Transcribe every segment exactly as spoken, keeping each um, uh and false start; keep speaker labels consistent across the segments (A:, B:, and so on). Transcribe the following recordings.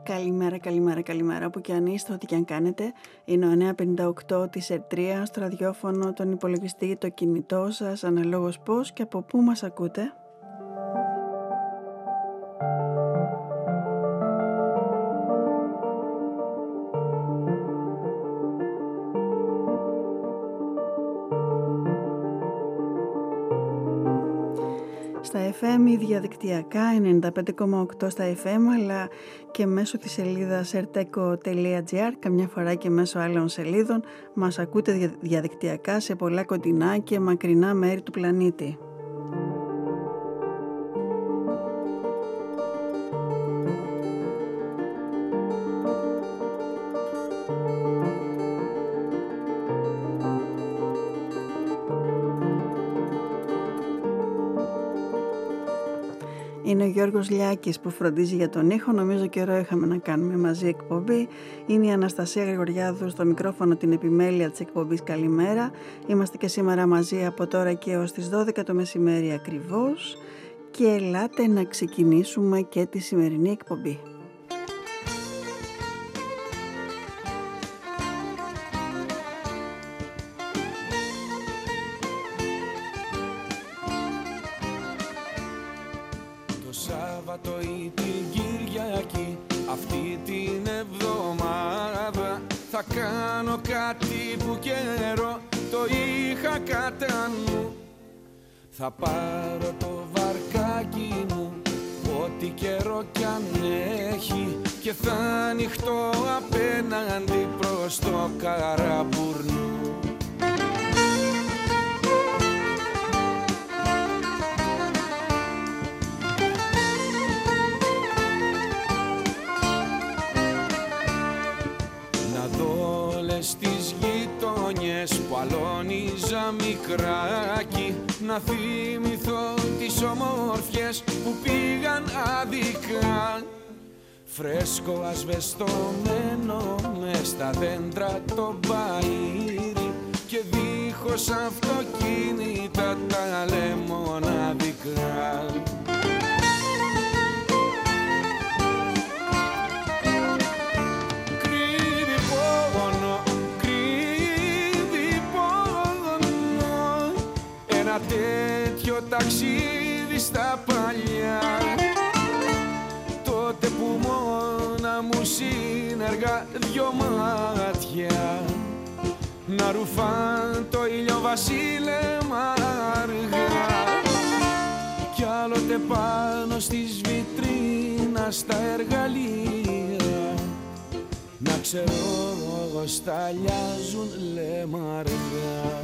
A: Καλημέρα, καλημέρα, καλημέρα. Όπου και αν είστε, ό,τι και αν κάνετε. Είναι ο εννιά πενήντα οκτώ της Ερτρία, στο ραδιόφωνο, τον υπολογιστή, το κινητό σας, αναλόγως πώς και από πού μας ακούτε. Στα εφ εμ ή διαδικτυακά ενενήντα πέντε κόμμα οκτώ στα εφ εμ, αλλά και μέσω της σελίδας ερτέκο τελεία τζι άρ, καμιά φορά και μέσω άλλων σελίδων. Μας ακούτε διαδικτυακά σε πολλά κοντινά και μακρινά μέρη του πλανήτη. Είναι ο Γιώργος Λιάκης που φροντίζει για τον ήχο. Νομίζω καιρό είχαμε να κάνουμε μαζί εκπομπή. Είναι η Αναστασία Γρηγοριάδου στο μικρόφωνο, την επιμέλεια της εκπομπής. Καλημέρα. Είμαστε και σήμερα μαζί από τώρα και έως τις δώδεκα το μεσημέρι ακριβώς. Και ελάτε να ξεκινήσουμε και τη σημερινή εκπομπή.
B: Θα κάνω κάτι που καιρό το είχα κατά νου. Θα πάρω το βαρκάκι μου, ό,τι καιρό κι αν έχει, και θα ανοιχτώ απέναντι προς το Καραμπουρνού. Στις γειτονιές που αλώνιζα μικράκι, να θυμηθώ τις ομορφιές που πήγαν άδικα. Φρέσκο ασβεστομένο μες στα δέντρα το μπαΐρι, και δίχως αυτοκίνητα τα λεμοναδικά. Τέτοιο ταξίδι στα παλιά, τότε που μόνα μου σύνεργα δυο μάτια να ρουφάν το ηλιοβασίλεμα αργά, κι άλλοτε πάνω στις βιτρίνας στα εργαλεία να ξέρω σταλιάζουν λεμαργά.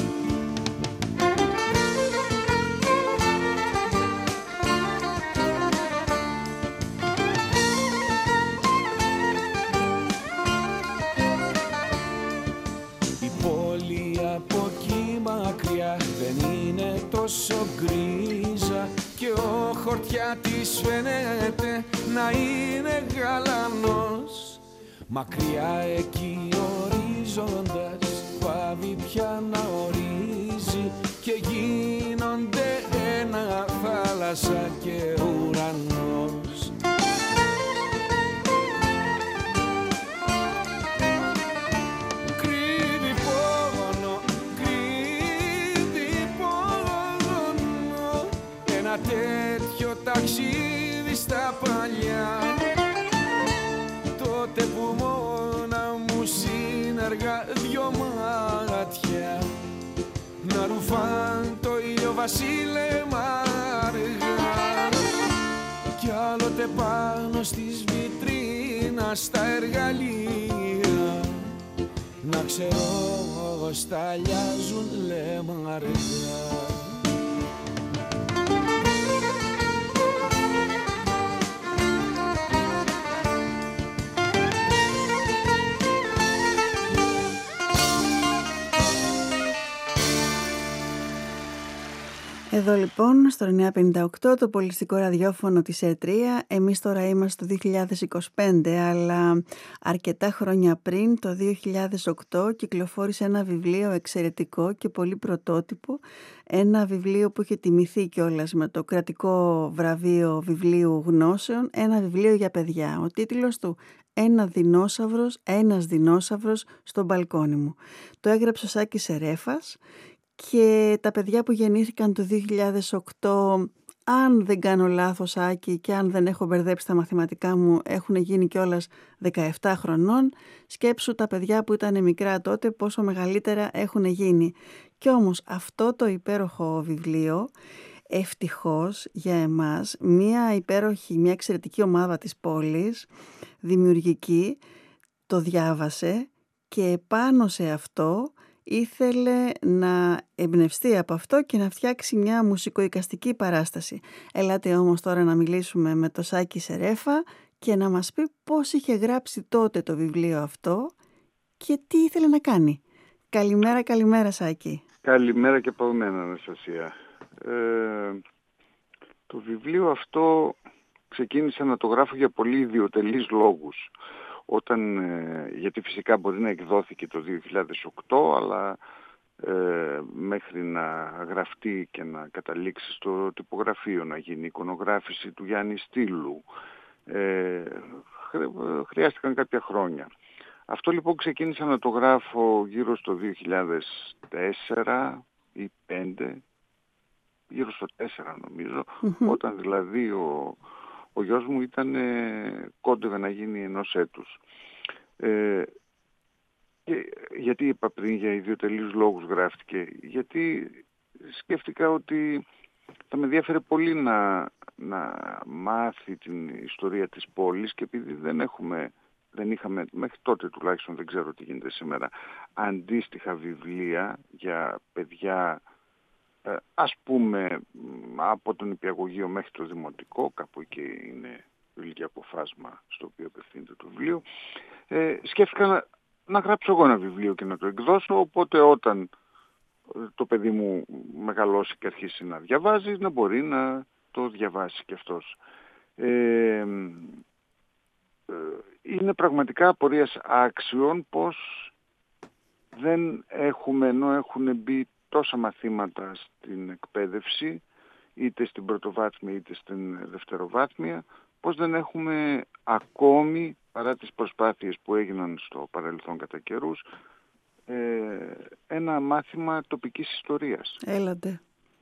B: Δεν είναι τόσο γκρίζα, και ο χορτιά της φαίνεται να είναι γαλανός. Μακριά εκεί ορίζοντας πάβει πια να ορίζει, και γίνονται ένα θάλασσα και ουρανός. Ένα τέτοιο ταξίδι στα παλιά, τότε που μόνα μου σύνεργα δυο μάτια να ρουφάν το ηλιοβασίλεμα αργά, κι άλλοτε πάνω στις βιτρίνας στα εργαλεία να ξέρω σταλιάζουν λεμαργά.
A: Εδώ λοιπόν στο εννιά πενήντα οκτώ το πολιτιστικό ραδιόφωνο της ΕΤΡΙΑ. Εμείς τώρα είμαστε το δύο χιλιάδες είκοσι πέντε, αλλά αρκετά χρόνια πριν, το δύο χιλιάδες οκτώ, κυκλοφόρησε ένα βιβλίο εξαιρετικό και πολύ πρωτότυπο. Ένα βιβλίο που είχε τιμηθεί κιόλας με το κρατικό βραβείο βιβλίου γνώσεων. Ένα βιβλίο για παιδιά. Ο τίτλος του «Ένα δεινόσαυρος, ένας δεινόσαυρος στο μπαλκόνι μου». Το έγραψε ο Σάκης Σερέφας. Και τα παιδιά που γεννήθηκαν το δύο χιλιάδες οκτώ, αν δεν κάνω λάθος Άκη και αν δεν έχω μπερδέψει τα μαθηματικά μου, έχουν γίνει κιόλας δεκαεπτά χρονών. Σκέψου τα παιδιά που ήταν μικρά τότε πόσο μεγαλύτερα έχουν γίνει. Κι όμως αυτό το υπέροχο βιβλίο, ευτυχώς για εμάς, μια υπέροχη, μια εξαιρετική ομάδα της πόλης, δημιουργική, το διάβασε και πάνω σε αυτό ήθελε να εμπνευστεί από αυτό και να φτιάξει μια μουσικοεικαστική παράσταση. Ελάτε όμως τώρα να μιλήσουμε με το Σάκη Σερέφα και να μας πει πώς είχε γράψει τότε το βιβλίο αυτό και τι ήθελε να κάνει. Καλημέρα, καλημέρα Σάκη.
C: Καλημέρα και από μένα, Αναστασία. Ε, το βιβλίο αυτό ξεκίνησα να το γράφω για πολύ ιδιοτελείς λόγους. Όταν, γιατί φυσικά μπορεί να εκδόθηκε το δύο χιλιάδες οκτώ, αλλά ε, μέχρι να γραφτεί και να καταλήξει στο τυπογραφείο, να γίνει εικονογράφηση του Γιάννη Στήλου, ε, χρειάστηκαν κάποια χρόνια. Αυτό λοιπόν ξεκίνησα να το γράφω γύρω στο δύο χιλιάδες τέσσερα ή πέντε, γύρω στο τέσσερα νομίζω, mm-hmm. όταν δηλαδή ο... Ο γιος μου ήταν ε, κόντευε να γίνει ενός έτους. Ε, και γιατί είπα πριν για ιδιοτελείς λόγους γράφτηκε. Γιατί σκέφτηκα ότι θα με ενδιαφέρε πολύ να, να μάθει την ιστορία της πόλης και επειδή δεν έχουμε, δεν είχαμε, μέχρι τότε τουλάχιστον δεν ξέρω τι γίνεται σήμερα, αντίστοιχα βιβλία για παιδιά, Ε, ας πούμε από τον νηπιαγωγείο μέχρι το δημοτικό, κάπου εκεί είναι το ηλικιακό φάσμα στο οποίο απευθύνεται το βιβλίο, ε, σκέφτηκα να, να γράψω εγώ ένα βιβλίο και να το εκδώσω, οπότε όταν το παιδί μου μεγαλώσει και αρχίσει να διαβάζει, να μπορεί να το διαβάσει και αυτός. Ε, ε, είναι πραγματικά απορίας άξιων πως δεν έχουμε, ενώ έχουν μπει τόσα μαθήματα στην εκπαίδευση, είτε στην πρωτοβάθμια είτε στην δευτεροβάθμια, πως δεν έχουμε ακόμη, παρά τις προσπάθειες που έγιναν στο παρελθόν κατά καιρούς, ε, ένα μάθημα τοπικής ιστορίας.
A: Έλατε.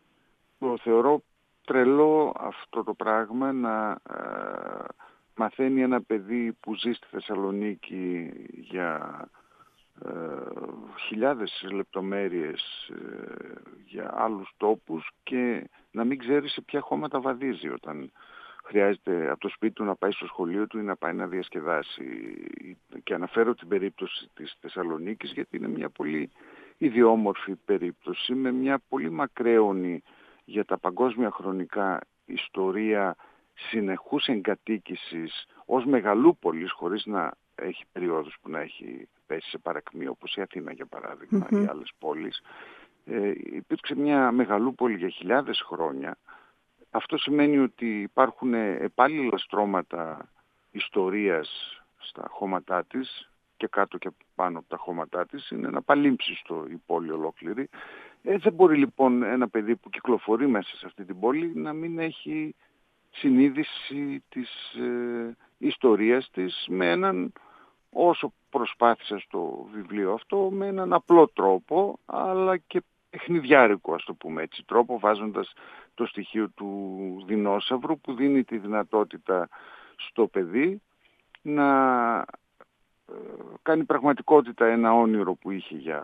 C: Το θεωρώ τρελό αυτό το πράγμα να ε, μαθαίνει ένα παιδί που ζει στη Θεσσαλονίκη για Ε, χιλιάδες λεπτομέρειες ε, για άλλους τόπους και να μην ξέρει σε ποια χώματα βαδίζει όταν χρειάζεται από το σπίτι του να πάει στο σχολείο του ή να πάει να διασκεδάσει. Και αναφέρω την περίπτωση της Θεσσαλονίκης γιατί είναι μια πολύ ιδιόμορφη περίπτωση με μια πολύ μακραίωνη για τα παγκόσμια χρονικά ιστορία συνεχούς εγκατοίκησης ως μεγαλούπολης χωρίς να έχει περιόδους που να έχει πέσει σε παρακμία, όπως η Αθήνα για παράδειγμα ή mm-hmm. άλλες πόλεις. Ε, υπήρξε μια μεγαλούπολη για χιλιάδες χρόνια. Αυτό σημαίνει ότι υπάρχουν επάλληλα στρώματα ιστορίας στα χώματά της και κάτω και πάνω από τα χώματά της. Είναι ένα παλίμψιστο η πόλη ολόκληρη. Ε, δεν μπορεί λοιπόν ένα παιδί που κυκλοφορεί μέσα σε αυτή την πόλη να μην έχει συνείδηση της ε, ιστορίας της με έναν, όσο προσπάθησα στο βιβλίο αυτό, με έναν απλό τρόπο, αλλά και παιχνιδιάρικο, ας το πούμε έτσι, τρόπο, βάζοντας το στοιχείο του δεινόσαυρου που δίνει τη δυνατότητα στο παιδί να ε, κάνει πραγματικότητα ένα όνειρο που είχε για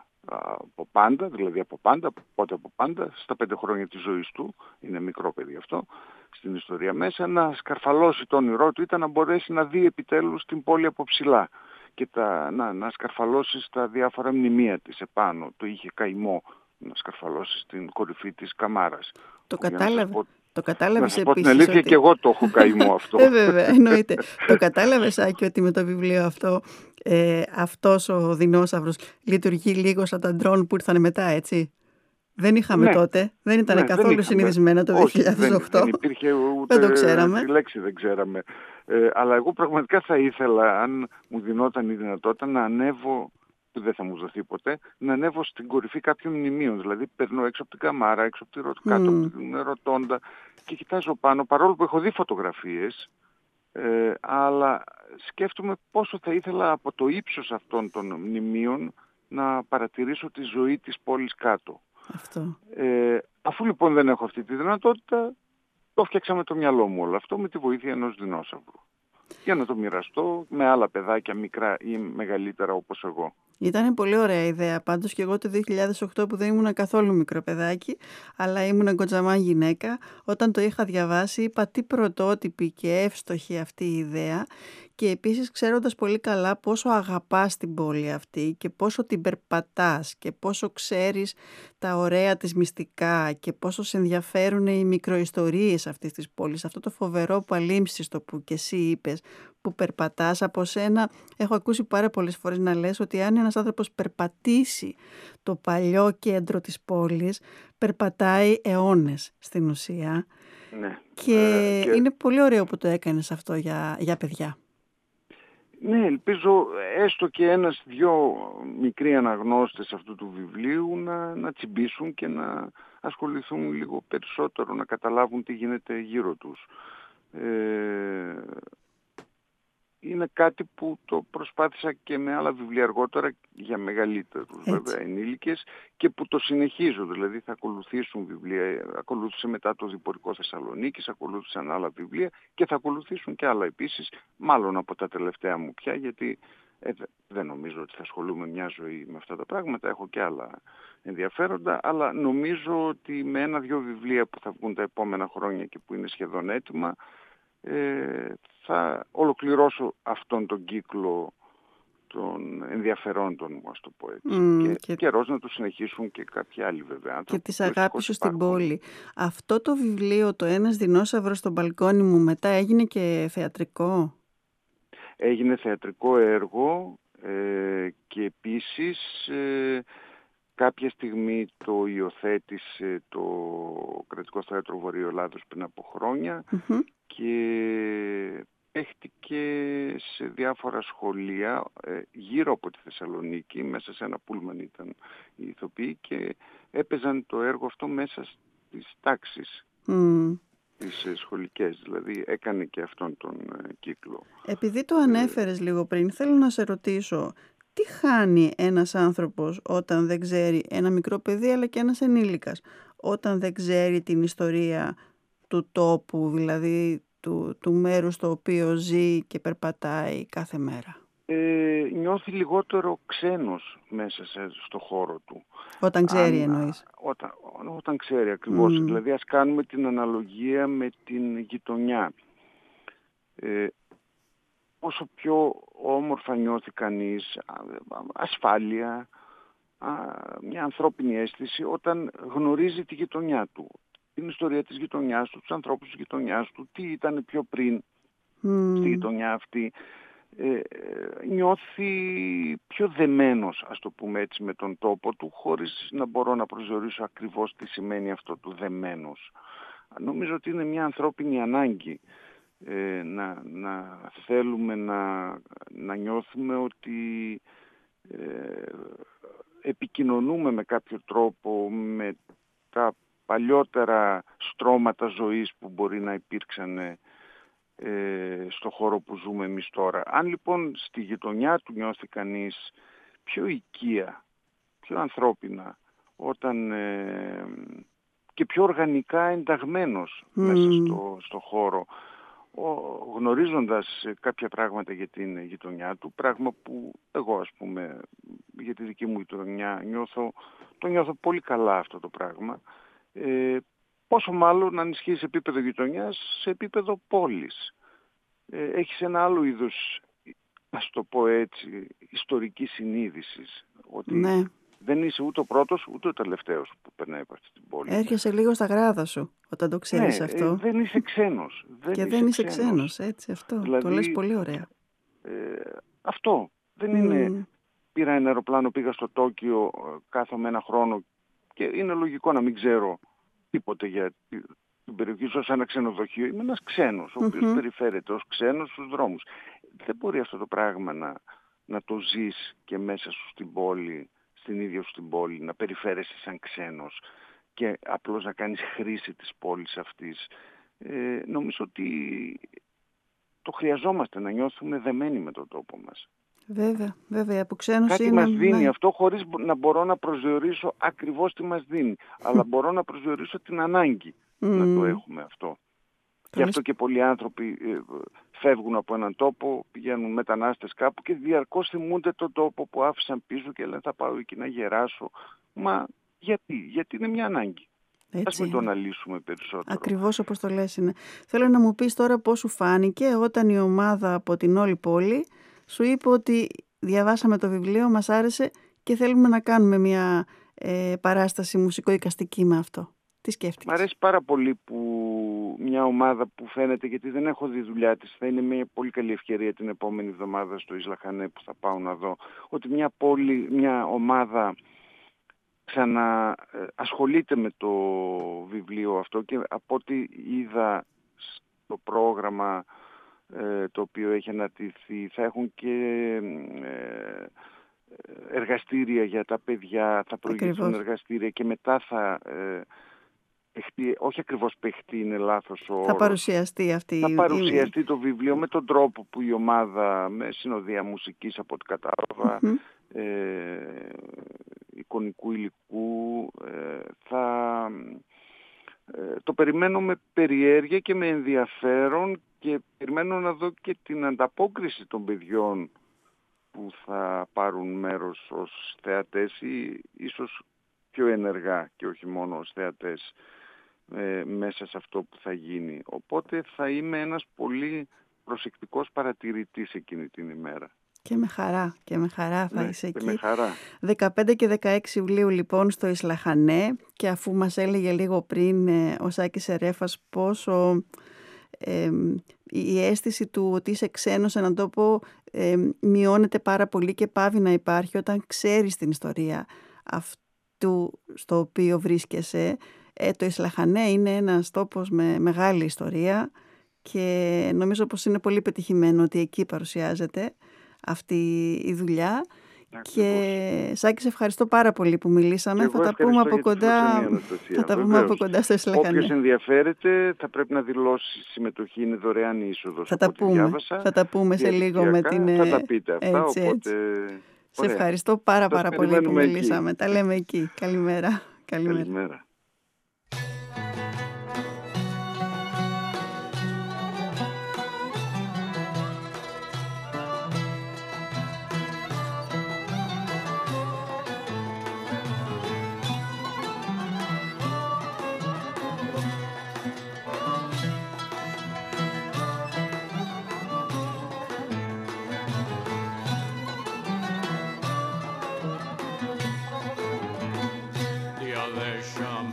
C: από πάντα, δηλαδή από πάντα, πότε από πάντα, στα πέντε χρόνια της ζωής του, είναι μικρό παιδί αυτό, στην ιστορία μέσα, να σκαρφαλώσει το όνειρό του ήταν να μπορέσει να δει επιτέλους την πόλη από ψηλά και τα, να, να σκαρφαλώσει στα διάφορα μνημεία της επάνω. Το είχε καημό να σκαρφαλώσει στην κορυφή της Καμάρας.
A: Το κατάλαβε.
C: Το
A: κατάλαβες
C: να σας πω την
A: επίσης
C: αλήθεια
A: ότι...
C: και εγώ το έχω καημό αυτό.
A: Ε, βέβαια, εννοείται. Το κατάλαβες, Άκη, ότι με το βιβλίο αυτό ε, αυτός ο δεινόσαυρος λειτουργεί λίγο σαν τα ντρόν που ήρθαν μετά, έτσι. Δεν είχαμε
C: Ναι.
A: τότε, δεν ήταν
C: Ναι,
A: καθόλου
C: δεν είχαμε.
A: συνηθισμένο το
C: Όχι,
A: δύο χιλιάδες οκτώ.
C: δεν, δεν υπήρχε ούτε
A: Δεν το ξέραμε.
C: τη λέξη δεν ξέραμε. Ε, αλλά εγώ πραγματικά θα ήθελα, αν μου δινόταν η δυνατότητα, να ανέβω, που δεν θα μου δοθεί ποτέ, να ανέβω στην κορυφή κάποιων μνημείων. Δηλαδή περνώ έξω από την Καμάρα, έξω από τη Ρο... mm. κάτω από την Ρωτώντα και κοιτάζω πάνω, παρόλο που έχω δει φωτογραφίες, ε, αλλά σκέφτομαι πόσο θα ήθελα από το ύψος αυτών των μνημείων να παρατηρήσω τη ζωή της πόλης κάτω.
A: Αυτό.
C: Ε, αφού λοιπόν δεν έχω αυτή τη δυνατότητα, το φτιάξα με το μυαλό μου όλο αυτό με τη βοήθεια ενός δεινόσαυρου. Για να το μοιραστώ με άλλα παιδάκια μικρά ή μεγαλύτερα όπως εγώ.
A: Ήταν πολύ ωραία ιδέα. Πάντως και εγώ το δύο χιλιάδες οκτώ που δεν ήμουν καθόλου μικρό παιδάκι, αλλά ήμουν κοντζαμά γυναίκα, όταν το είχα διαβάσει είπα τι πρωτότυπη και εύστοχη αυτή η ιδέα και επίσης ξέροντας πολύ καλά πόσο αγαπάς την πόλη αυτή και πόσο την περπατάς και πόσο ξέρεις τα ωραία της μυστικά και πόσο σε ενδιαφέρουν οι μικροϊστορίες αυτής της πόλης. Αυτό το φοβερό παλίμψιστο που και εσύ είπες, που περπατάς από σένα. Έχω ακούσει πάρα πολλές φορές να λες ότι αν ένας άνθρωπος περπατήσει το παλιό κέντρο της πόλης, περπατάει αιώνες στην ουσία.
C: Ναι.
A: Και, ε, και είναι πολύ ωραίο που το έκανες αυτό για, για παιδιά.
C: Ναι, ελπίζω έστω και ένας δυο μικροί αναγνώστες αυτού του βιβλίου να, να τσιμπήσουν και να ασχοληθούν λίγο περισσότερο, να καταλάβουν τι γίνεται γύρω τους. Ε, είναι κάτι που το προσπάθησα και με άλλα βιβλία αργότερα για μεγαλύτερους βέβαια ενήλικες και που το συνεχίζω, δηλαδή θα ακολουθήσουν βιβλία, ακολούθησε μετά το Διπορικό Θεσσαλονίκης, ακολούθησαν άλλα βιβλία και θα ακολουθήσουν και άλλα επίσης, μάλλον από τα τελευταία μου πια, γιατί ε, δεν νομίζω ότι θα ασχολούμαι μια ζωή με αυτά τα πράγματα, έχω και άλλα ενδιαφέροντα, αλλά νομίζω ότι με ένα-δυο βιβλία που θα βγουν τα επόμενα χρόνια και που είναι σχεδόν έτοιμα, Ε, θα ολοκληρώσω αυτόν τον κύκλο των ενδιαφερόντων μου, ας το πω έτσι. Mm, και, και καιρός να το συνεχίσουν και κάποιοι άλλοι βέβαια.
A: Και της αγάπης σου στην πόλη. Αυτό το βιβλίο, το ένας δεινόσαυρος στο μπαλκόνι μου, μετά έγινε και θεατρικό.
C: Έγινε θεατρικό έργο ε, και επίσης ε, κάποια στιγμή το υιοθέτησε το Κρατικό Θέατρο Βορειοελλάδος πριν από χρόνια mm-hmm. και παίχτηκε σε διάφορα σχολεία ε, γύρω από τη Θεσσαλονίκη, μέσα σε ένα πούλμαν ήταν οι ηθοποιοί και έπαιζαν το έργο αυτό μέσα στις τάξεις. Mm. Τις σχολικές, δηλαδή έκανε και αυτόν τον ε, κύκλο.
A: Επειδή το ανέφερες ε, λίγο πριν, θέλω να σε ρωτήσω, τι χάνει ένας άνθρωπος όταν δεν ξέρει, ένα μικρό παιδί αλλά και ένας ενήλικας, όταν δεν ξέρει την ιστορία του τόπου, δηλαδή του, του μέρους στο οποίο ζει και περπατάει κάθε μέρα?
C: Ε, νιώθει λιγότερο ξένος μέσα σε, στο χώρο του.
A: Όταν ξέρει Αν, εννοείς.
C: Όταν, όταν ξέρει ακριβώς. Mm. Δηλαδή ας κάνουμε την αναλογία με την γειτονιά. Ε, όσο πιο όμορφα νιώθει κανείς, ασφάλεια, μια ανθρώπινη αίσθηση όταν γνωρίζει τη γειτονιά του. Την ιστορία της γειτονιάς του, τους ανθρώπους της γειτονιάς του, τι ήταν πιο πριν mm. στη γειτονιά αυτή. Ε, νιώθει πιο δεμένος, ας το πούμε έτσι, με τον τόπο του, χωρίς να μπορώ να προσδιορίσω ακριβώς τι σημαίνει αυτό του δεμένος. Νομίζω ότι είναι μια ανθρώπινη ανάγκη ε, να, να θέλουμε να, να νιώθουμε ότι ε, επικοινωνούμε με κάποιο τρόπο με τα παλιότερα στρώματα ζωής που μπορεί να υπήρξαν ε, στο χώρο που ζούμε εμείς τώρα. Αν λοιπόν στη γειτονιά του νιώθει κανείς πιο οικία, πιο ανθρώπινα, όταν ε, και πιο οργανικά ενταγμένος mm. μέσα στο, στο χώρο, ο, γνωρίζοντας κάποια πράγματα για την γειτονιά του, πράγμα που εγώ ας πούμε για τη δική μου γειτονιά νιώθω, το νιώθω πολύ καλά αυτό το πράγμα, ε, πόσο μάλλον αν ισχύει σε επίπεδο γειτονιάς, σε επίπεδο πόλης. Ε, έχεις ένα άλλο είδος, ας το πω έτσι, ιστορικής συνείδησης. Ότι
A: ναι.
C: δεν είσαι ούτε ο πρώτος ούτε ο τελευταίος που περνάει από αυτή την πόλη.
A: Έρχεσαι λίγο στα γράδα σου όταν το ξέρεις
C: ναι,
A: αυτό.
C: Ε, δεν είσαι ξένος. Δεν
A: Και
C: είσαι
A: δεν είσαι
C: ξένος.
A: ξένος, έτσι αυτό. Δηλαδή, το λες πολύ ωραία.
C: Ε, αυτό. Δεν
A: mm.
C: είναι, πήρα ένα αεροπλάνο, πήγα στο Τόκιο, κάθομαι ένα χρόνο και είναι λογικό να μην ξέρω τίποτε για την περιοχή. Ζω σε ένα ξενοδοχείο, είμαι ένας ξένος, ο οποίος mm-hmm. περιφέρεται ως ξένος στους δρόμους. Δεν μπορεί αυτό το πράγμα να, να το ζεις και μέσα σου στην πόλη, στην ίδια σου την πόλη, να περιφέρεσαι σαν ξένος και απλώς να κάνεις χρήση της πόλης αυτής. Ε, νομίζω ότι το χρειαζόμαστε, να νιώθουμε δεμένοι με τον τόπο μας.
A: Βέβαια, βέβαια, η αποξένωση
C: κάτι
A: είναι...
C: μας δίνει
A: ναι.
C: αυτό, χωρίς να μπορώ να προσδιορίσω ακριβώς τι μας δίνει. Αλλά μπορώ να προσδιορίσω την ανάγκη mm. να το έχουμε αυτό. Γι' αυτό και πολλοί άνθρωποι ε, φεύγουν από έναν τόπο, πηγαίνουν μετανάστες κάπου και διαρκώς θυμούνται τον τόπο που άφησαν πίσω και λένε θα πάω εκεί να γεράσω. Μα γιατί, γιατί είναι μια ανάγκη.
A: Έτσι.
C: Ας μην το αναλύσουμε περισσότερο.
A: Ακριβώς όπως το λες είναι. Θέλω να μου πεις τώρα πώς σου φάνηκε όταν η ομάδα από την όλη πόλη σου είπε ότι διαβάσαμε το βιβλίο, μας άρεσε και θέλουμε να κάνουμε μια ε, παράσταση μουσικοεικαστική με αυτό. Τι σκέφτηκες?
C: Μ' αρέσει πάρα πολύ που μια ομάδα που φαίνεται, γιατί δεν έχω δει δουλειά της, θα είναι μια πολύ καλή ευκαιρία την επόμενη εβδομάδα στο Ισλαχανέ που θα πάω να δω, ότι μια πόλη, μια ομάδα ξανά ε, ασχολείται με το βιβλίο αυτό και από ό,τι είδα στο πρόγραμμα ε, το οποίο έχει αναρτηθεί θα έχουν και ε, εργαστήρια για τα παιδιά, θα προηγηθούν εργαστήρια και μετά θα ε, παιχτεί, όχι ακριβώς παιχτεί, είναι λάθος ο όρος.
A: Θα παρουσιαστεί αυτή
C: Θα
A: η...
C: παρουσιαστεί το βιβλίο με τον τρόπο που η ομάδα, με συνοδεία μουσικής από ό,τι κατάλαβα, mm-hmm. ε, εικονικού υλικού, ε, θα ε, το περιμένω με περιέργεια και με ενδιαφέρον και περιμένω να δω και την ανταπόκριση των παιδιών που θα πάρουν μέρος ως θεατές ή ίσως πιο ενεργά και όχι μόνο ως θεατές ε, μέσα σε αυτό που θα γίνει. Οπότε θα είμαι ένας πολύ προσεκτικός παρατηρητής εκείνη την ημέρα.
A: Και με χαρά, και με χαρά θα
C: ναι,
A: είσαι εκεί.
C: Με χαρά.
A: δεκαπέντε και δεκαέξι Ιουλίου λοιπόν στο Ισλαχανέ, και αφού μας έλεγε λίγο πριν ε, ο Σάκης Ερέφας πόσο ε, η αίσθηση του ότι είσαι ξένος σε έναν τόπο ε, μειώνεται πάρα πολύ και πάβει να υπάρχει όταν ξέρεις την ιστορία αυτού στο οποίο βρίσκεσαι. Ε, το Ισλαχανέ είναι ένας τόπος με μεγάλη ιστορία και νομίζω πως είναι πολύ πετυχημένο ότι εκεί παρουσιάζεται αυτή η δουλειά. Ακριβώς. Και Σάκη, σε ευχαριστώ πάρα πολύ που μιλήσαμε. Θα τα πούμε από κοντά, θα τα πούμε από κοντά στο Ισλαχανέ.
C: Όποιος ενδιαφέρεται θα πρέπει να δηλώσει συμμετοχή, είναι δωρεάν η είσοδος.
A: Θα τα πούμε,
C: διάβασα,
A: θα τα πούμε σε λίγο με την...
C: Θα τα πείτε αυτά,
A: έτσι,
C: οπότε...
A: Έτσι. Σε ευχαριστώ πάρα
C: θα
A: πάρα πολύ που μιλήσαμε.
C: Εκεί.
A: Τα λέμε εκεί. Καλημέρα. Καλημέρα.
C: Καλημέρα.
D: Shama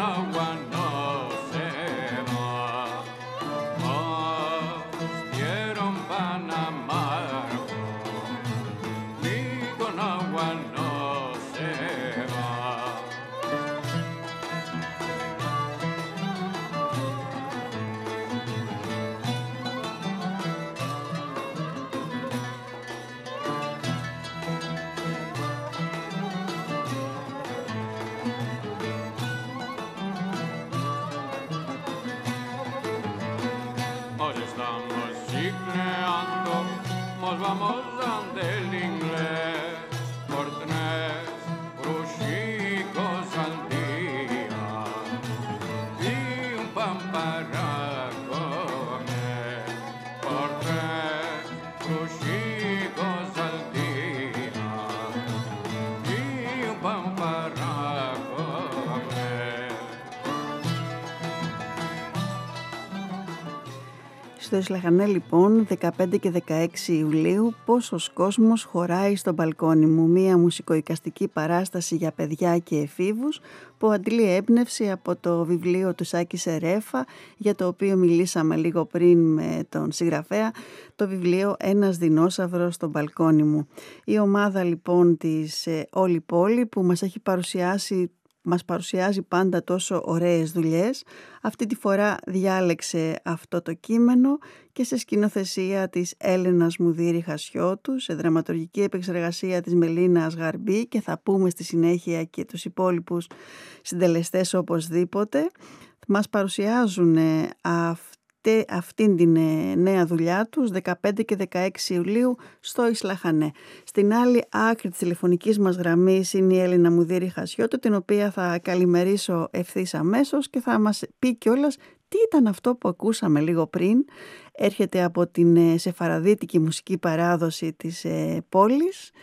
A: Στο Ισλαχανέ λοιπόν δεκαπέντε και δεκαέξι Ιουλίου πόσος κόσμος χωράει στο μπαλκόνι μου, μία μουσικοϊκαστική παράσταση για παιδιά και εφήβους που αντλεί έμπνευση από το βιβλίο του Σάκη Σερέφα, για το οποίο μιλήσαμε λίγο πριν με τον συγγραφέα, το βιβλίο «Ένας δεινόσαυρος στο μπαλκόνι μου». Η ομάδα λοιπόν της ε, Όλη Πόλη που μας έχει παρουσιάσει μας παρουσιάζει πάντα τόσο ωραίες δουλειές, αυτή τη φορά διάλεξε αυτό το κείμενο και σε σκηνοθεσία της Έλενας Μουδήρη Χασιώτου, σε δραματουργική επεξεργασία της Μελίνας Γαρμπή, και θα πούμε στη συνέχεια και τους υπόλοιπους συντελεστές οπωσδήποτε. Μας παρουσιάζουν αυτή αυτήν την νέα δουλειά τους δεκαπέντε και δεκαέξι Ιουλίου στο Ισλαχανέ. Στην άλλη άκρη της τηλεφωνικής μας γραμμής είναι η Έλληνα Μουδήρη Χασιώτου, την οποία θα καλημερίσω ευθύς αμέσως και θα μας πει κιόλας τι ήταν αυτό που ακούσαμε λίγο πριν. Έρχεται από την σεφαραδίτικη μουσική παράδοση της πόλης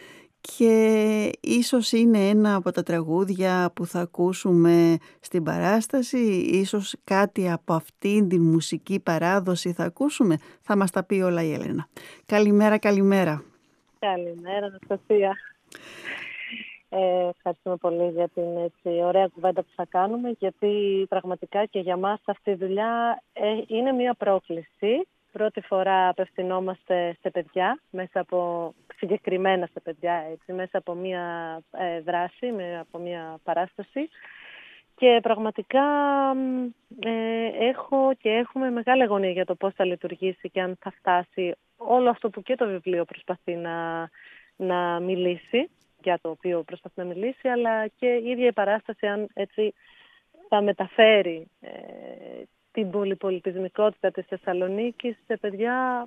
A: και ίσως είναι ένα από τα τραγούδια που θα ακούσουμε στην παράσταση, ίσως κάτι από αυτήν την μουσική παράδοση θα ακούσουμε. Θα μας τα πει όλα η Έλενα. Καλημέρα, καλημέρα.
D: Καλημέρα, Αναστασία. Ε, ευχαριστούμε πολύ για την έτσι, ωραία κουβέντα που θα κάνουμε, γιατί πραγματικά και για μας αυτή η δουλειά ε, είναι μια πρόκληση. Πρώτη φορά απευθυνόμαστε σε παιδιά, μέσα από, συγκεκριμένα σε παιδιά, έτσι, μέσα από μια ε, δράση, με, από μια παράσταση. Και πραγματικά ε, έχω και έχουμε μεγάλη αγωνία για το πώς θα λειτουργήσει και αν θα φτάσει όλο αυτό που και το βιβλίο προσπαθεί να, να μιλήσει, για το οποίο προσπαθεί να μιλήσει, αλλά και η ίδια η παράσταση αν έτσι θα μεταφέρει ε, την πολυπολιτισμικότητα της Θεσσαλονίκης σε παιδιά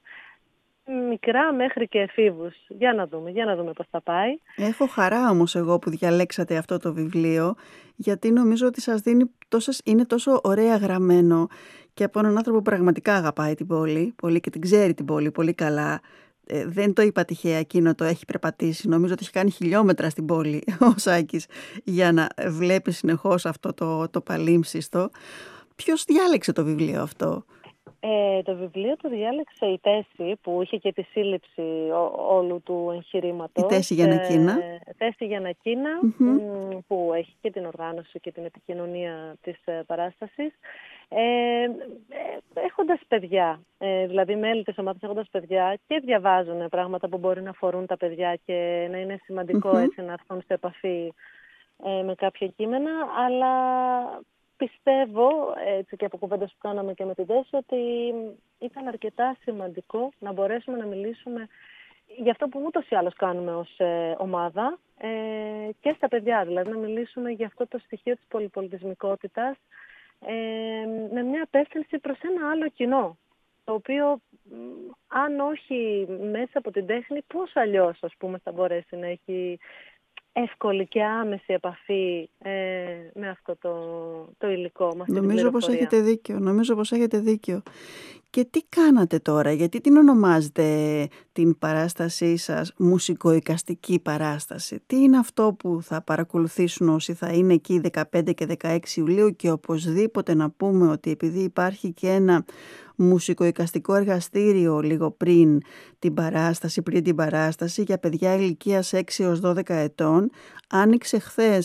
D: μικρά μέχρι και εφήβους. Για να δούμε, για να δούμε πώς θα πάει.
A: Έχω χαρά όμως εγώ που διαλέξατε αυτό το βιβλίο, γιατί νομίζω ότι σας δίνει τόσες, είναι τόσο ωραία γραμμένο και από έναν άνθρωπο που πραγματικά αγαπάει την πόλη, πολύ και την ξέρει την πόλη πολύ καλά. Ε, δεν το είπα τυχαία, εκείνο το έχει περπατήσει. Νομίζω ότι έχει κάνει χιλιόμετρα στην πόλη ο Σάκης για να βλέπει συνεχώς αυτό το, το παλίμψιστο. Ποιος διάλεξε το βιβλίο αυτό?
D: Ε, το βιβλίο το διάλεξε η Τέση, που είχε και τη σύλληψη ό, όλου του εγχειρήματος.
A: Η Τέση Γιαννακίνα.
D: Ε, Τέση Γιαννακίνα, mm-hmm. που έχει και την οργάνωση και την επικοινωνία της ε, παράστασης. Ε, ε, έχοντας παιδιά, ε, δηλαδή μέλη της ομάδας έχοντας παιδιά και διαβάζουν πράγματα που μπορεί να αφορούν τα παιδιά και να είναι σημαντικό mm-hmm. έτσι να έρθουν σε επαφή ε, με κάποια κείμενα, αλλά πιστεύω, έτσι και από κουβέντες που κάναμε και με την Τέση, ότι ήταν αρκετά σημαντικό να μπορέσουμε να μιλήσουμε για αυτό που ούτως ή άλλως κάνουμε ως ε, ομάδα ε, και στα παιδιά, δηλαδή να μιλήσουμε για αυτό το στοιχείο της πολυπολιτισμικότητας ε, με μια απεύθυνση προς ένα άλλο κοινό, το οποίο αν όχι μέσα από την τέχνη, πώς αλλιώς ας πούμε θα μπορέσει να έχει εύκολη και άμεση επαφή ε, με αυτό το, το υλικό. Με αυτή
A: νομίζω πως έχετε δίκιο, νομίζω πως έχετε δίκιο. Και τι κάνατε τώρα, γιατί την ονομάζετε την παράστασή σας μουσικοϊκαστική παράσταση? Τι είναι αυτό που θα παρακολουθήσουν όσοι θα είναι εκεί δεκαπέντε και δεκαέξι Ιουλίου, και οπωσδήποτε να πούμε ότι επειδή υπάρχει και ένα μουσικοϊκαστικό εργαστήριο λίγο πριν την παράσταση, πριν την παράσταση για παιδιά ηλικίας έξι έως δώδεκα ετών, άνοιξε χθες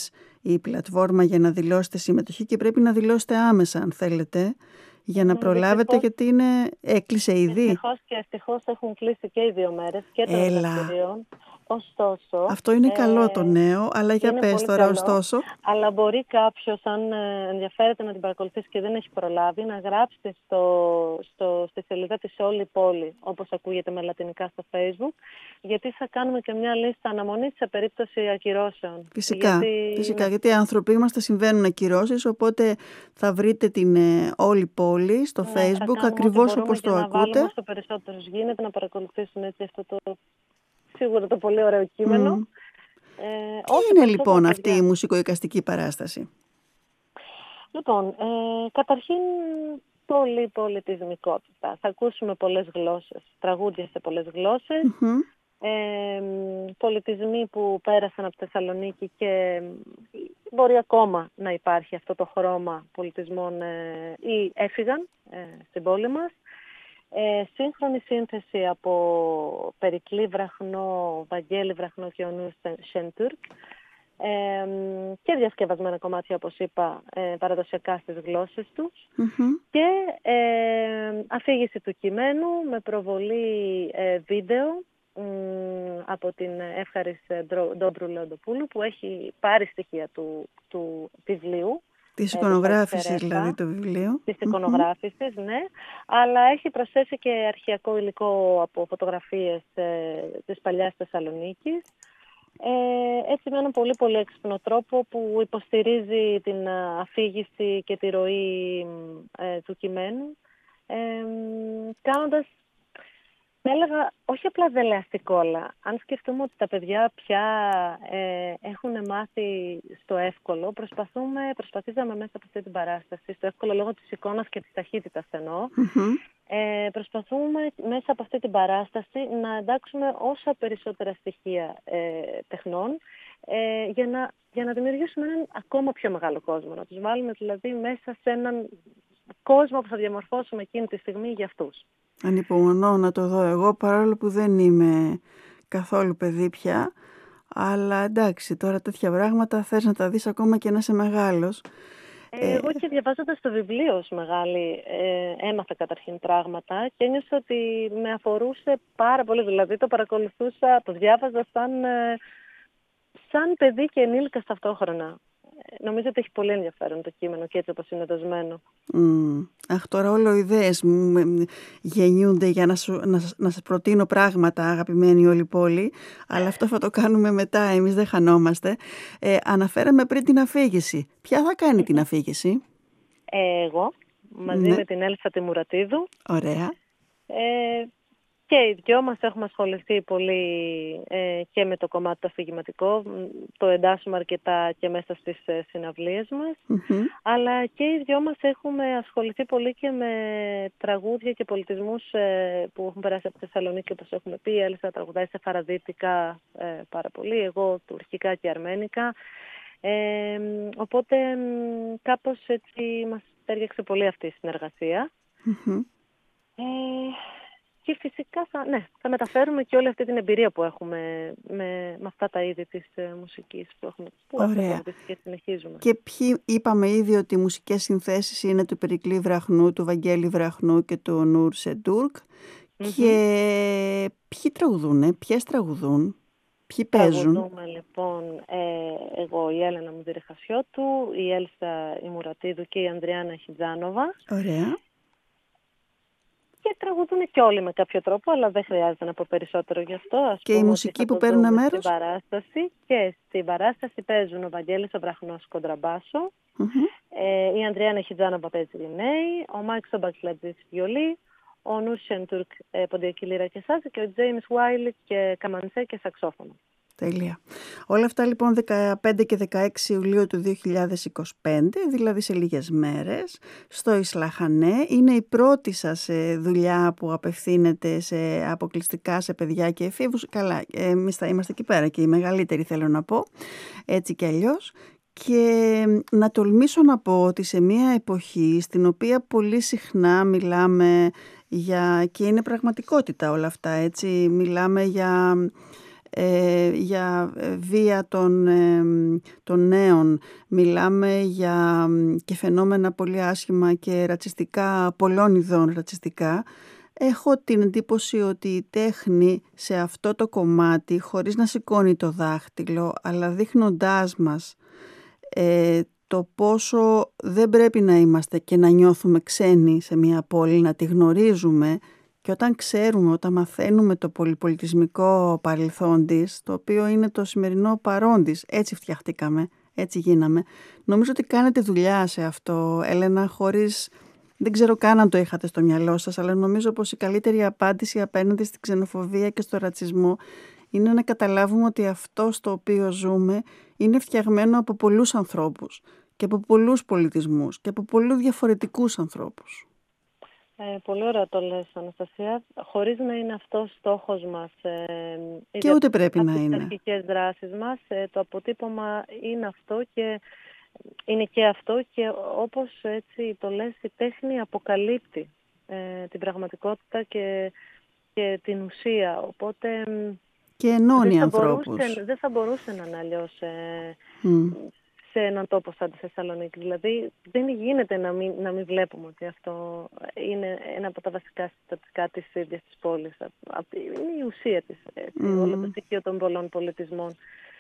A: η πλατφόρμα για να δηλώσετε συμμετοχή και πρέπει να δηλώσετε άμεσα αν θέλετε για να προλάβετε δυστυχώς, γιατί είναι, έκλεισε ήδη.
D: Δυστυχώς και ευτυχώς έχουν κλείσει και οι δύο μέρες και των εργαστηρίων. Ωστόσο,
A: αυτό είναι
D: ε,
A: καλό το νέο, αλλά για πες τώρα καλό, ωστόσο.
D: Αλλά μπορεί κάποιος, αν ενδιαφέρεται να την παρακολουθήσει και δεν έχει προλάβει, να γράψει στο, στο, στη σελίδα της Όλη η Πόλη, όπως ακούγεται με λατινικά στο Facebook, γιατί θα κάνουμε και μια λίστα αναμονής σε περίπτωση ακυρώσεων.
A: Φυσικά,
D: γιατί...
A: φυσικά, γιατί οι άνθρωποι είμαστε συμβαίνουν ακυρώσεις, οπότε θα βρείτε την ε, Όλη η Πόλη στο ναι, Facebook, ακριβώς όπως το ακούτε. Να βάλουμε
D: όσο περισσότερος γίνεται, να παρακολουθήσουμε έτσι αυτό το... Σίγουρα το πολύ ωραίο κείμενο. Mm.
A: Ε, Τι είναι λοιπόν παιδιά. αυτή η μουσικοεικαστική παράσταση?
D: Λοιπόν, ε, καταρχήν πολύ πολιτισμικότητα. Θα ακούσουμε πολλές γλώσσες, τραγούδια σε πολλές γλώσσες. Mm-hmm. Ε, πολιτισμοί που πέρασαν από Θεσσαλονίκη και μπορεί ακόμα να υπάρχει αυτό το χρώμα πολιτισμών ε, ή έφυγαν ε, στην πόλη μας. Ε, σύγχρονη σύνθεση από Περικλή Βραχνό, Βαγγέλη Βραχνό και Ονούρ Σεντούρκ ε, και διασκευασμένα κομμάτια, όπως είπα, ε, παραδοσιακά στις γλώσσες τους mm-hmm. και ε, αφήγηση του κειμένου με προβολή ε, βίντεο ε, από την Εύχαρης Ντόμπρου Λεοντοπούλου, που έχει πάρει στοιχεία του, του βιβλίου.
A: Της εικονογράφησης δηλαδή το βιβλίο.
D: Της εικονογράφησης, mm-hmm. ναι. Αλλά έχει προσθέσει και αρχαιακό υλικό από φωτογραφίες ε, της παλιάς Θεσσαλονίκης. Ε, έτσι με έναν πολύ πολύ έξυπνο τρόπο που υποστηρίζει την αφήγηση και τη ροή ε, του κειμένου. Ε, κάνοντας, θα έλεγα, όχι απλά δελεαστικό, αλλά αν σκεφτούμε ότι τα παιδιά πια ε, έχουν μάθει στο εύκολο, προσπαθούμε, προσπαθήσαμε μέσα από αυτή την παράσταση, στο εύκολο λόγω της εικόνας και της ταχύτητας εννοώ, mm-hmm. ε, προσπαθούμε μέσα από αυτή την παράσταση να εντάξουμε όσα περισσότερα στοιχεία ε, τεχνών, ε, για, να, για να δημιουργήσουμε έναν ακόμα πιο μεγάλο κόσμο, να τους βάλουμε δηλαδή μέσα σε έναν κόσμο που θα διαμορφώσουμε εκείνη τη στιγμή για αυτούς.
A: Ανυπομονώ να το δω εγώ, παρόλο που δεν είμαι καθόλου παιδί πια, αλλά εντάξει, τώρα τέτοια πράγματα θες να τα δεις ακόμα και να είσαι μεγάλος.
D: Ε, εγώ και διαβάζοντας το βιβλίο ως μεγάλη ε, έμαθα καταρχήν πράγματα και ένιωσα ότι με αφορούσε πάρα πολύ, δηλαδή το παρακολουθούσα, το διάβαζα σαν, ε, σαν παιδί και ενήλικα ταυτόχρονα. Νομίζω ότι έχει πολύ ενδιαφέρον το κείμενο και έτσι όπως είναι δοσμένο.
A: Mm. Αχ, τώρα όλο ιδέες μου γεννιούνται για να, σου, να, να σας προτείνω πράγματα, αγαπημένη όλη πόλη, αλλά αυτό θα το κάνουμε μετά, εμείς δεν χανόμαστε. Ε, αναφέραμε πριν την αφήγηση. Ποια θα κάνει την αφήγηση?
D: Ε, εγώ, μαζί ναι. με την Έλσα τη Μουρατίδου.
A: Ωραία.
D: Ε, Και οι δυο μας έχουμε ασχοληθεί πολύ ε, και με το κομμάτι το αφηγηματικό, το εντάσσουμε αρκετά και μέσα στις ε, συναυλίες μας, mm-hmm. αλλά και οι δυο μας έχουμε ασχοληθεί πολύ και με τραγούδια και πολιτισμούς ε, που έχουν περάσει από τη Θεσσαλονίκη, όπως έχουμε πει. Η Έλισσα τραγουδάει σε φαραδίτικα ε, πάρα πολύ, εγώ τουρκικά και αρμένικα, ε, οπότε κάπως έτσι μας τέριαξε πολύ αυτή η συνεργασία. Mm-hmm. Ε, Και φυσικά θα, ναι, θα μεταφέρουμε και όλη αυτή την εμπειρία που έχουμε με, με αυτά τα είδη της ε, μουσικής που έχουμε, που έχουμε και συνεχίζουμε.
A: Και ποιοι είπαμε ήδη ότι οι μουσικές συνθέσεις είναι του Περικλή Βραχνού, του Βαγγέλη Βραχνού και του Νούρ Σεντούρκ. Mm-hmm. Και ποιοι τραγουδούν, ποιες τραγουδούν, ποιοι παίζουν?
D: Τραγουδούμε λοιπόν ε, εγώ, η Έλενα Μουδιρεχασιώτου, η Έλσα η Μουρατίδου και η Ανδριάννα Χιτζάνοβα.
A: Ωραία.
D: Και τραγουδούν και όλοι με κάποιο τρόπο, αλλά δεν χρειάζεται να πω περισσότερο γι' αυτό. Ας
A: και η μουσική που παίρνουν μέρος?
D: Στην παράσταση. Και στην παράσταση παίζουν ο Βαγγέλης ο Βραχνός κοντραμπάσο, mm-hmm. ε, η Ανδριάννα Χιτζάνοβα παίζει Ρινέη, ο Μάικς ο Μπαξλατζής βιολί, ο Νούρ Σεντούρκ ε, ποντιακή λύρα και σάζα και ο Τζέιμς Βάιλι και καμαντσέ και σαξόφωνο.
A: Τέλεια. Όλα αυτά λοιπόν δεκαπέντε και δεκαέξι Ιουλίου του δύο χιλιάδες είκοσι πέντε, δηλαδή σε λίγες μέρες, στο Ισλαχανέ. Είναι η πρώτη σας δουλειά που απευθύνεται σε, αποκλειστικά σε παιδιά και εφήβους. Καλά, εμείς θα είμαστε εκεί πέρα και οι μεγαλύτεροι θέλω να πω, έτσι κι αλλιώς. Και να τολμήσω να πω ότι σε μια εποχή στην οποία πολύ συχνά μιλάμε για, και είναι πραγματικότητα όλα αυτά, έτσι, μιλάμε για ε, για βία των, ε, των νέων, μιλάμε για και φαινόμενα πολύ άσχημα και ρατσιστικά, πολλών ειδών ρατσιστικά. Έχω την εντύπωση ότι η τέχνη σε αυτό το κομμάτι, χωρίς να σηκώνει το δάχτυλο, αλλά δείχνοντάς μας ε, το πόσο δεν πρέπει να είμαστε και να νιώθουμε ξένοι σε μια πόλη, να τη γνωρίζουμε, και όταν ξέρουμε, όταν μαθαίνουμε το πολυπολιτισμικό παρελθόν της, το οποίο είναι το σημερινό παρόν της, έτσι φτιαχτήκαμε, έτσι γίναμε. Νομίζω ότι κάνετε δουλειά σε αυτό, Έλενα, χωρίς... Δεν ξέρω καν αν το είχατε στο μυαλό σας, αλλά νομίζω πως η καλύτερη απάντηση απέναντι στην ξενοφοβία και στο ρατσισμό είναι να καταλάβουμε ότι αυτό στο οποίο ζούμε είναι φτιαγμένο από πολλούς ανθρώπους και από πολλούς πολιτισμούς και από πολλούς διαφορετικούς ανθρώπους.
D: Ε, πολύ ωραία το λες, Αναστασία. Χωρίς να είναι αυτός στόχος μας ε,
A: και ούτε πρέπει να είναι.
D: Από τις αρχικές δράσεις μας, ε, το αποτύπωμα είναι αυτό και είναι και αυτό, και όπως έτσι το λες, η τέχνη αποκαλύπτει ε, την πραγματικότητα και, και την ουσία. Οπότε
A: και ενώνει
D: δεν θα
A: ανθρώπους.
D: Μπορούσε, δεν θα μπορούσε να είναι αλλιώς ε,
A: mm.
D: σε έναν τόπο σαν τη Θεσσαλονίκη. Δηλαδή δεν γίνεται να μην, να μην βλέπουμε ότι αυτό είναι ένα από τα βασικά συστατικά της ίδιας της πόλης. Είναι η ουσία της, έτσι, mm. όλο το στοιχείο των πολλών πολιτισμών.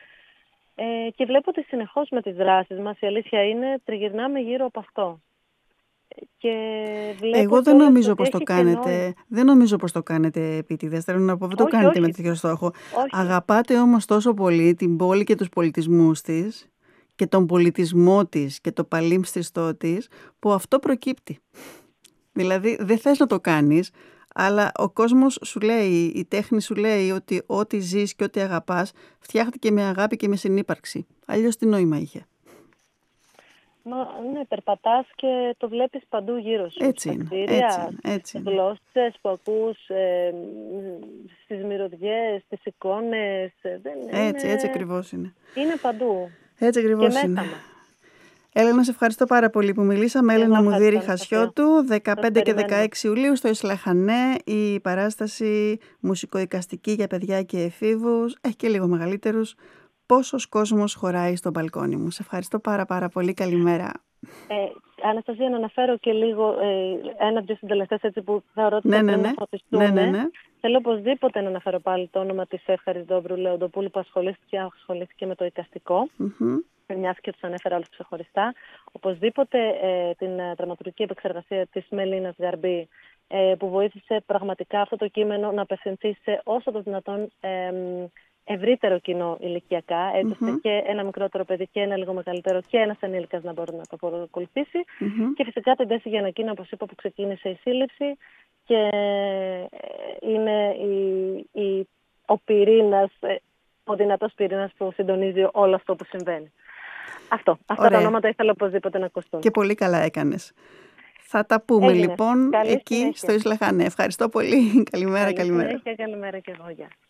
D: Ε, και βλέπω ότι συνεχώς με τις δράσεις μας, η αλήθεια είναι, τριγυρνάμε γύρω από αυτό. Και
A: Εγώ δεν νομίζω πως το κάνετε. Δεν νομίζω πως το κάνετε επίτηδες. Θέλω να πω, δεν το
D: όχι,
A: κάνετε
D: όχι.
A: με τέτοιο στόχο.
D: Όχι.
A: Αγαπάτε όμως τόσο πολύ την πόλη και τους πολιτισμούς της και τον πολιτισμό της και το παλίμστριστό της, που αυτό προκύπτει. Δηλαδή δεν θες να το κάνεις, αλλά ο κόσμος σου λέει, η τέχνη σου λέει ότι ό,τι ζεις και ό,τι αγαπάς φτιάχτηκε με αγάπη και με συνύπαρξη. Αλλιώς τι νόημα είχε.
D: Μα, ναι, περπατάς και το βλέπεις παντού γύρω σου.
A: Έτσι είναι,
D: κτίρια,
A: έτσι είναι.
D: Γλώσσες που ακούς, ε, στις μυρωδιές, στις εικόνες. Ε, δεν,
A: έτσι,
D: είναι,
A: έτσι ακριβώς είναι.
D: Είναι παντού.
A: Έτσι ακριβώς είναι. Έλενα, σε ευχαριστώ πάρα πολύ που μιλήσαμε. Έλενα Μουδήρη Χασιώτου, δεκαπέντε και δεκαέξι Ιουλίου στο Ισλαχανέ, η παράσταση μουσικοεικαστική για παιδιά και εφήβους, έχει και λίγο μεγαλύτερους. Πόσος κόσμος χωράει στο μπαλκόνι μου. Σε ευχαριστώ πάρα πάρα πολύ. Καλημέρα.
D: Ε, Αναστασία, να αναφέρω και λίγο ε, ένα-δύο συντελεστές έτσι που θεωρώ ότι
A: ναι,
D: θα
A: ναι,
D: πρέπει
A: ναι.
D: να φωτιστούμε.
A: Ναι, ναι, ναι.
D: Θέλω οπωσδήποτε να αναφέρω πάλι το όνομα της Ευχαριστόβρου Λεοντοπούλου, που ασχολήθηκε, ασχολήθηκε με το εικαστικό. Mm-hmm. Μιας και τους ανέφερα όλους ξεχωριστά. Οπωσδήποτε ε, την ε, δραματουργική επεξεργασία της Μελίνας Γαρμπή, ε, που βοήθησε πραγματικά αυτό το κείμενο να απευθυνθεί σε όσο το δυνατόν ε, ευρύτερο κοινό ηλικιακά, έτσι ώστε mm-hmm. και ένα μικρότερο παιδί και ένα λίγο μεγαλύτερο και ένας ενήλικας να μπορεί να το παρακολουθήσει. Mm-hmm. Και φυσικά την Τέση Γιαννακίνα, όπως είπα, που ξεκίνησε η σύλληψη και είναι η, η, ο πυρήνας, ο δυνατός πυρήνας που συντονίζει όλο αυτό που συμβαίνει. Αυτό. Αυτά τα ονόματα ήθελα οπωσδήποτε να ακουστούν.
A: Και πολύ καλά έκανες. Θα τα πούμε Έγινε. λοιπόν Καλή εκεί συνέχεια. Στο Ισλαχανέ. Ευχαριστώ πολύ. Καλημέρα,
D: Καλή
A: καλημέρα.
D: Συνέχεια, καλημέρα και εγώ. Γεια.